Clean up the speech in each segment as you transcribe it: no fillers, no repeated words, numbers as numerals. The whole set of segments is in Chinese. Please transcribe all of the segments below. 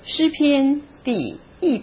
诗篇第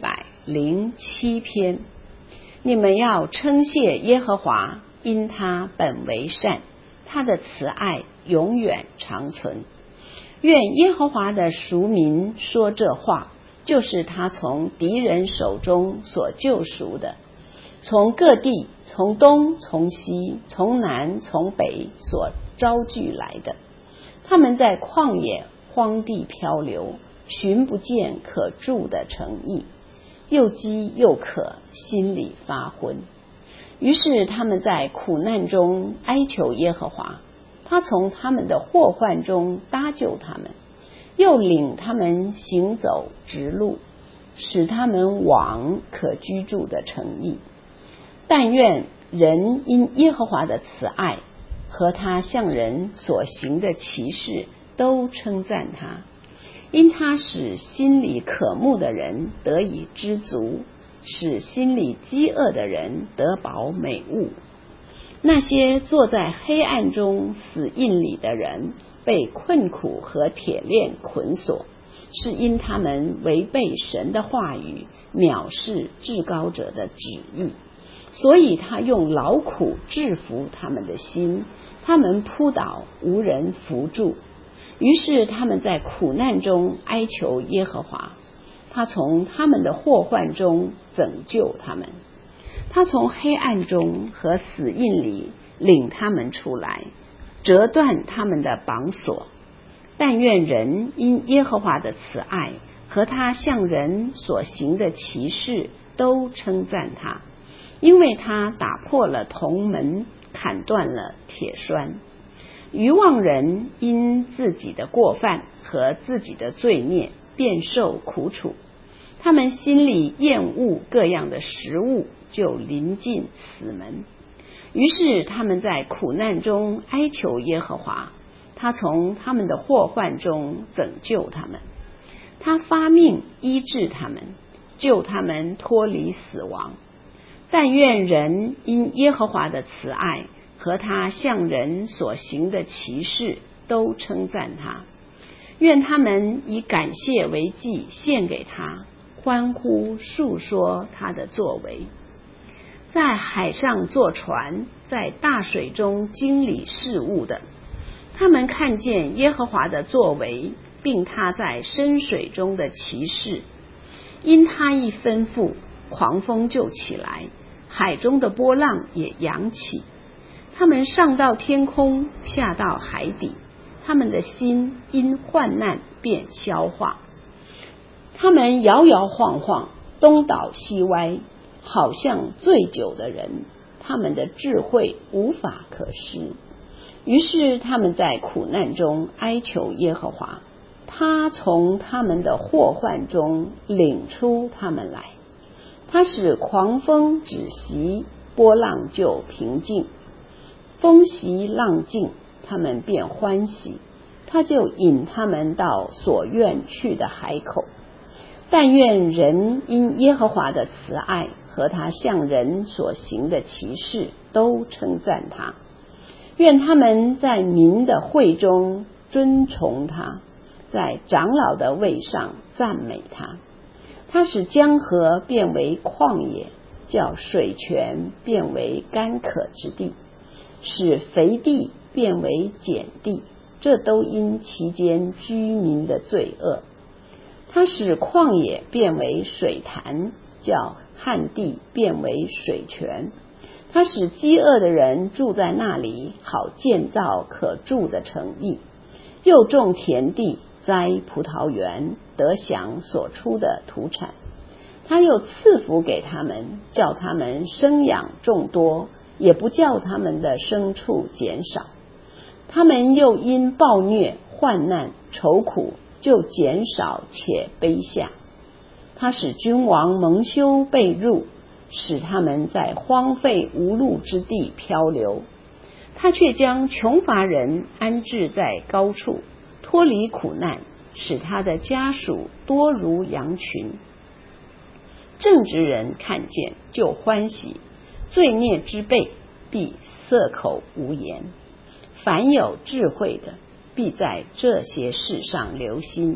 107篇。你们要称谢耶和华，因他本为善，他的慈爱永远长存。愿耶和华的赎民说这话，就是他从敌人手中所救赎的，从各地，从东，从西，从南，从北所招聚来的。他们在旷野荒地漂流，寻不见可住的城邑，又饥又渴，心里发昏。于是他们在苦难中哀求耶和华，他从他们的祸患中搭救他们，又领他们行走直路，使他们往可居住的城邑。但愿人因耶和华的慈爱和他向人所行的奇事都称赞他，因他使心里渴慕的人得以知足，使心里饥饿的人得饱美物。那些坐在黑暗中死荫里的人，被困苦和铁链捆锁，是因他们违背神的话语，藐视至高者的旨意。所以他用劳苦制服他们的心，他们扑倒，无人扶助。于是他们在苦难中哀求耶和华，他从他们的祸患中拯救他们，他从黑暗中和死荫里领他们出来，折断他们的绑索。但愿人因耶和华的慈爱和他向人所行的奇事都称赞他，因为他打破了铜门，砍断了铁栓。愚妄人因自己的过犯和自己的罪孽便受苦楚，他们心里厌恶各样的食物，就临近死门。于是他们在苦难中哀求耶和华，他从他们的祸患中拯救他们，他发命医治他们，救他们脱离死亡。但愿人因耶和华的慈爱和他向人所行的奇事都称赞他，愿他们以感谢为祭献给他，欢呼述说他的作为。在海上坐船，在大水中经理事务的，他们看见耶和华的作为，并他在深水中的奇事。因他一吩咐，狂风就起来，海中的波浪也扬起。他们上到天空，下到海底，他们的心因患难便消化。他们摇摇晃晃，东倒西歪，好像醉酒的人，他们的智慧无法可施。于是他们在苦难中哀求耶和华，他从他们的祸患中领出他们来。他使狂风止息，波浪就平静。风息浪静，他们便欢喜，他就引他们到所愿去的海口。但愿人因耶和华的慈爱和他向人所行的奇事都称赞他，愿他们在民的会中尊崇他，在长老的位上赞美他。他使江河变为旷野，叫水泉变为干渴之地，使肥地变为碱地，这都因其间居民的罪恶。他使旷野变为水潭，叫旱地变为水泉。他使饥饿的人住在那里，好建造可住的城邑，又种田地，栽葡萄园，得享所出的土产。他又赐福给他们，叫他们生养众多，也不叫他们的牲畜减少。他们又因暴虐、患难、愁苦，就减少且卑下。他使君王蒙羞被辱，使他们在荒废无路之地漂流。他却将穷乏人安置在高处，脱离苦难，使他的家属多如羊群。正直人看见就欢喜，罪孽之辈必塞口无言。凡有智慧的，必在这些事上留心，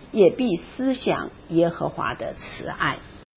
也必思想耶和华的慈爱。